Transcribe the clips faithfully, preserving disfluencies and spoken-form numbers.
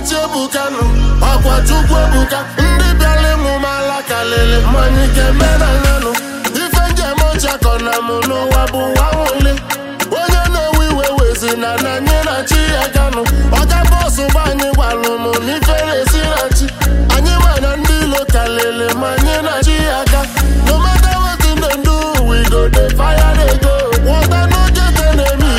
na-eche bukanu ọkwa Chukwu ebuka ndị bịara ịmụ m ala kalele mmanya ike mena nyanụ ife njem ọchakọ na mụ n'ụwa bụ ụwa nwụli onye na-ewe iwe wezi na na anyị na chi ya ganụ ọga bọsụ bụ anyị gwalụ m n'ife na-esi na chi anyị mana ndị ilo kalele ma anyị na chi ya ga no matter wetin dem do we go dey fire dey go water no get enemy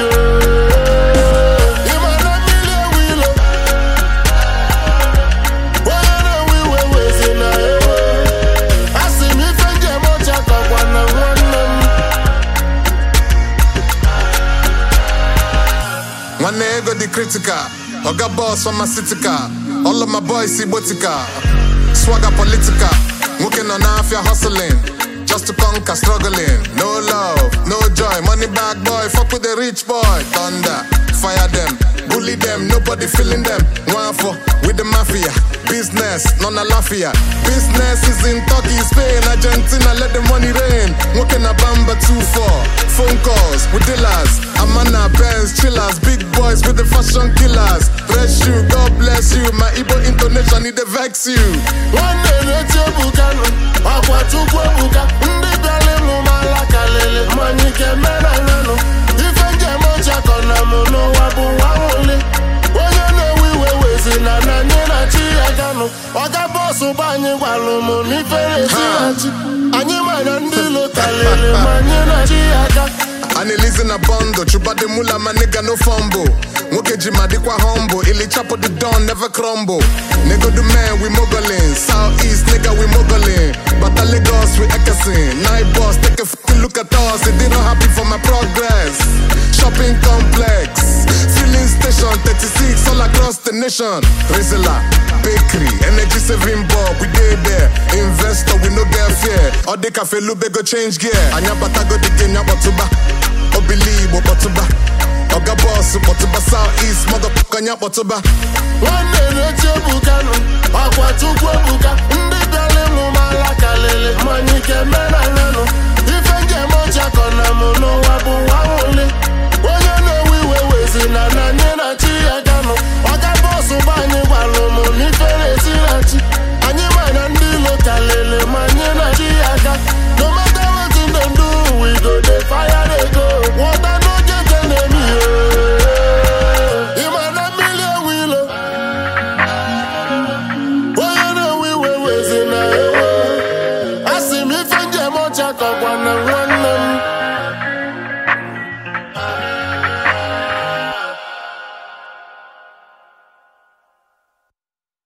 One ego the critical, Oga boss pharmaceutical. All of my boys see botica, swagger political. Working on half your hustling, just to conquer struggling. No love, no joy, money bag boy, fuck with the rich boy. Thunder, fire them, bully them, nobody feeling them. One for with the mafia, business, none a lafia. Business is in Turkey, Spain, Argentina, let the money rain. Working a bamba two four, phone calls with dealers. Amana, Benz, chillers, big boys with the fashion killers. Bless you, God bless you, my Igbo intonation need to vex you. One day na-eche bukanu ọkwa Chukwu ebuka ndị bịara ịmụ m ala kalele mmanya ike mena nyanụ ife njem ọchakọ na mụ n'ụwa bụ ụwa nwụli onye na-ewe iwe wezi na na anyị na chi ya ganụ ọga bọsụ bụ anyị gwalụ m n'ife na-esi na chi anyị mana ndị ilo kalele ma anyị na chi ya ga Annalise in a bundle, chuba de mula, my nigga no fumble. Woke jima dikwa humble, ili chapo the dawn never crumble. Nigga the man, we moguling. Southeast nigga, we moguling. But the Lagos, we echoing. Night boss, take a fucking look at us. They didn't happy for my progress. Shopping complex, filling station, thirty-six all across the nation. Rizla, bakery, energy saving bulb, we did there. Investor, we no get fear. All the cafe lube go change gear. Anya bata go the game, nyabatuba. Obilibo botuba, Oga boss botuba Southeast motherfucker nya botuba. One day na-eche bukanu ọkwa Chukwu ebuka ndị bịara ịmụ m ala kalele mmanya ike mena nyanụ ife njem ọchakọ na mụ n'ụwa bụ ụwa nwụli onye na-ewe iwe wezi na na anyị na chi ya ganụ ọga bọsụ bụ anyị gwalụ m n'ife na-esi na chi anyị mana ndị ilo kalele ma anyị na chi ya ga no matter wetin dem do we go dey fire dey go water no get enemy ịma na mmiri ewilo onye na-ewe iwe wezi na ewe asị m ife njem ọchakọ kwa na nwa